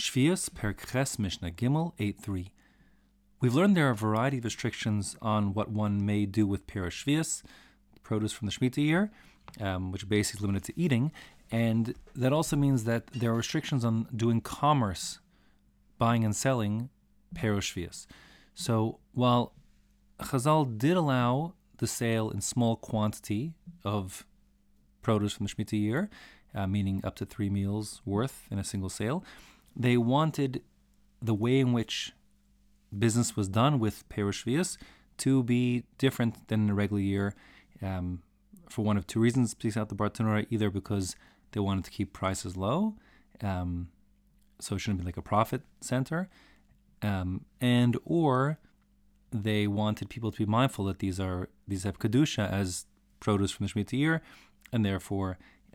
Shvius Perek Ches Mishnah Gimel 8.3. We've learned there are a variety of restrictions on what one may do with Perush Shvius, produce from the Shemitah year, which basically is limited to eating, and that also means that there are restrictions on doing commerce, buying and selling Perush Shvius. So while Chazal did allow the sale in small quantity of produce from the Shemitah year, meaning up to 3 meals worth in a single sale, they wanted the way in which business was done with Perush Shvius to be different than in a regular year, for one of two reasons, speaks out the Bartanura, either because they wanted to keep prices low, so it shouldn't be like a profit center, and or they wanted people to be mindful that these have Kedusha as produce from the Shemitah year, and therefore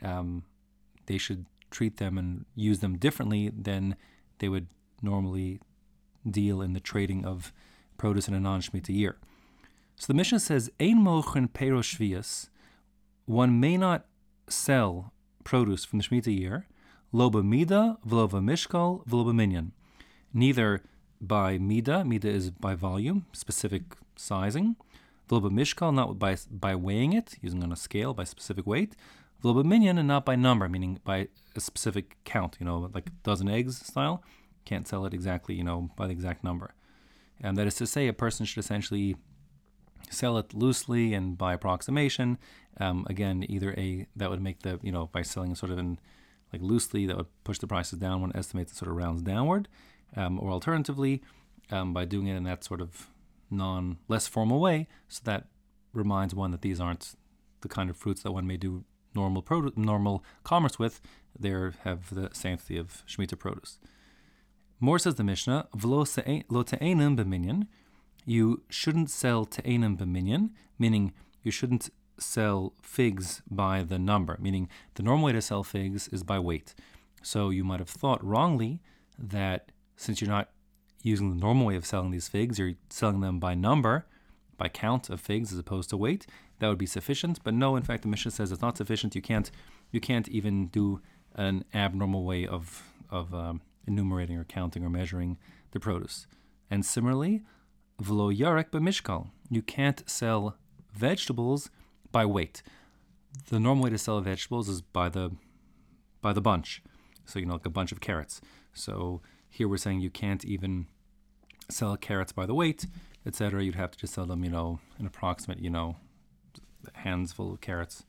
they should treat them and use them differently than they would normally deal in the trading of produce in a non-Shemitah year. So the Mishnah says, Ein mochen Perush Shvius, one may not sell produce from the Shemitah year, lo b'mida, v'lo b'mishkal, v'lo b'minyan. Neither by mida is by volume, specific sizing, v'lo b'mishkal, not by weighing it, using on a scale by specific weight, v'lo b'minyan, and not by number, meaning by a specific count, like a dozen eggs style. Can't sell it exactly, by the exact number. And that is to say, a person should essentially sell it loosely and by approximation. Again, that would make by selling it sort of in like loosely, that would push the prices down. One estimates it sort of rounds downward. Or alternatively, by doing it in that sort of less formal way, so that reminds one that these aren't the kind of fruits that one may do normal commerce with. They have the sanctity of Shemitah produce. More says the Mishnah, V'lo te'enim b'minyan, you shouldn't sell te'enim b'minyan, meaning you shouldn't sell figs by the number, meaning the normal way to sell figs is by weight. So you might have thought wrongly that since you're not using the normal way of selling these figs, you're selling them by number, by count of figs as opposed to weight, that would be sufficient. But no, in fact, the Mishnah says it's not sufficient. You can't even do an abnormal way of enumerating or counting or measuring the produce. And similarly, v'lo yarek b'mishkal, you can't sell vegetables by weight. The normal way to sell vegetables is by the bunch. So, like a bunch of carrots. So here we're saying you can't even sell carrots by the weight, etc. You'd have to just sell them, an approximate, hands full of carrots.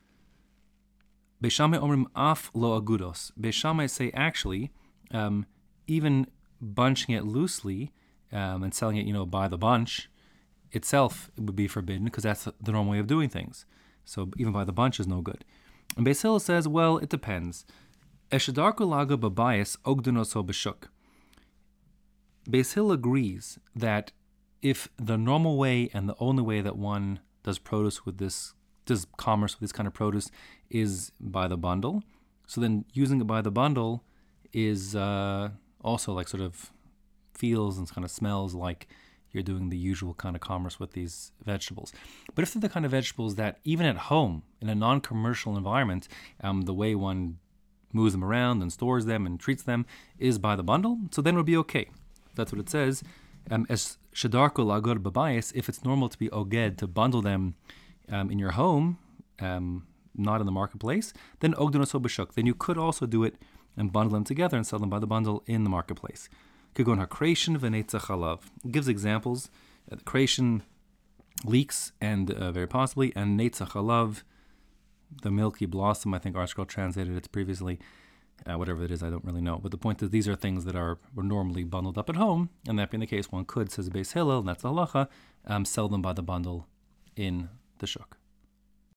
Beis Shammai omrim af lo agudos. Beis Shammai say actually, even bunching it loosely and selling it, by the bunch itself, it would be forbidden because that's the normal way of doing things. So even by the bunch is no good. And Beis Hillel says, well, it depends. Eshedarko lago babayis ogdonoso b'shuk. Beis Hillel agrees that if the normal way and the only way that one does commerce with this kind of produce is by the bundle, so then using it by the bundle is also like sort of feels and kind of smells like you're doing the usual kind of commerce with these vegetables. But if they're the kind of vegetables that even at home, in a non-commercial environment, the way one moves them around and stores them and treats them is by the bundle, so then it would be okay. That's what it says. As shadarko lagod babayis, if it's normal to be oged, to bundle them in your home, not in the marketplace, then ogdonoso b'shuk. Then you could also do it and bundle them together and sell them by the bundle in the marketplace. Kigon hakreishin v'neitzah chalav. It gives examples. The kreishin, leeks, and very possibly, and neitzah chalav, the milky blossom. I think ArtScroll translated it previously. Whatever it is, I don't really know. But the point is, these are things that were normally bundled up at home, and that being the case, one could, says Beis Hillel, and that's the halacha, sell them by the bundle in the shuk.